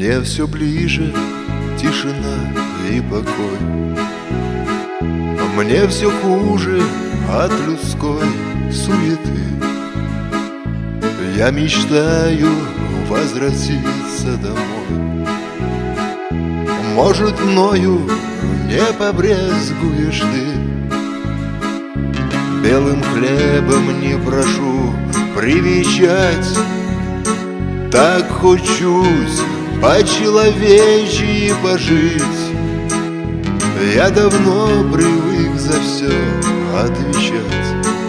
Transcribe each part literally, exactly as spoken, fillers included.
Мне все ближе тишина и покой. Мне все хуже от людской суеты. Я мечтаю возвратиться домой. Может, мною не побрезгуешь ты. Белым хлебом не прошу привечать. Так хочусь по-человечьи пожить. Я давно привык за все отвечать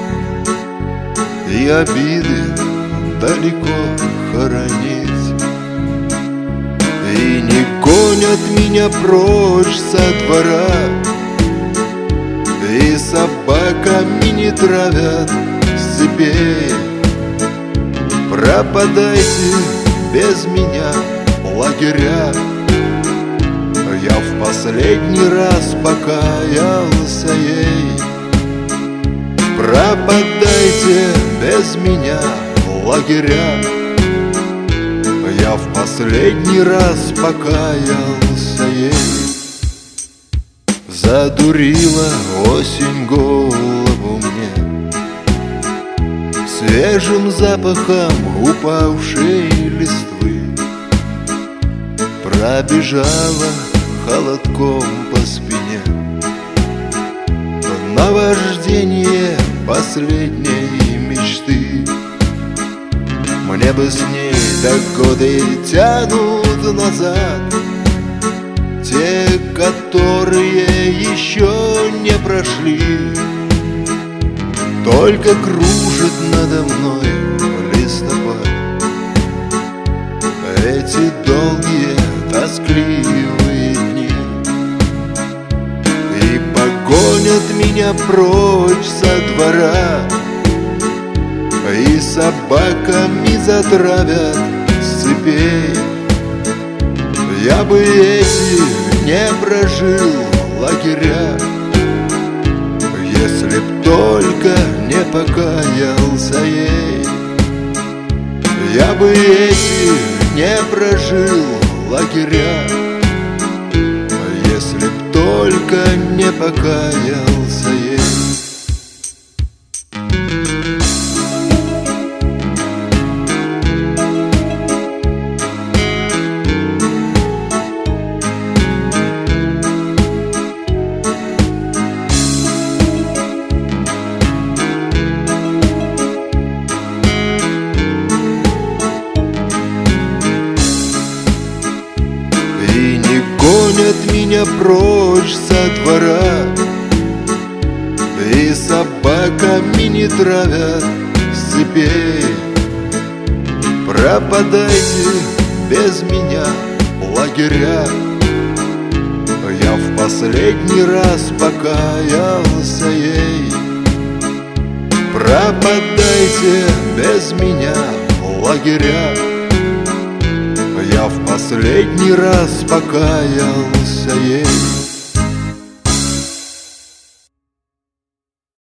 и обиды далеко хоронить. И не гонят меня прочь со двора, и собаками не травят с цепей. Пропадайте без меня, лагеря. Я в последний раз покаялся ей. Пропадайте без меня, лагеря. Я в последний раз покаялся ей. Задурила осень голову мне свежим запахом упавшей листвы. Пробежала холодком по спине наваждение последней мечты. Мне бы с ней, так годы тянут назад, те, которые еще не прошли. Только кружит надо мной листопад, эти долгие тоскливые дни, и погонят меня прочь со двора, и собаками затравят с цепей. Я бы эти не прожил лагеря, если б только не покаялся ей. Я бы эти не прожил лагеря, если б только не покаялся ей. И не гонят меня прочь со двора, и собаками не травят с цепей. Пропадайте без меня, лагеря. Я в последний раз покаялся ей. Пропадайте без меня, лагеря. Я в последний раз покаялся ей.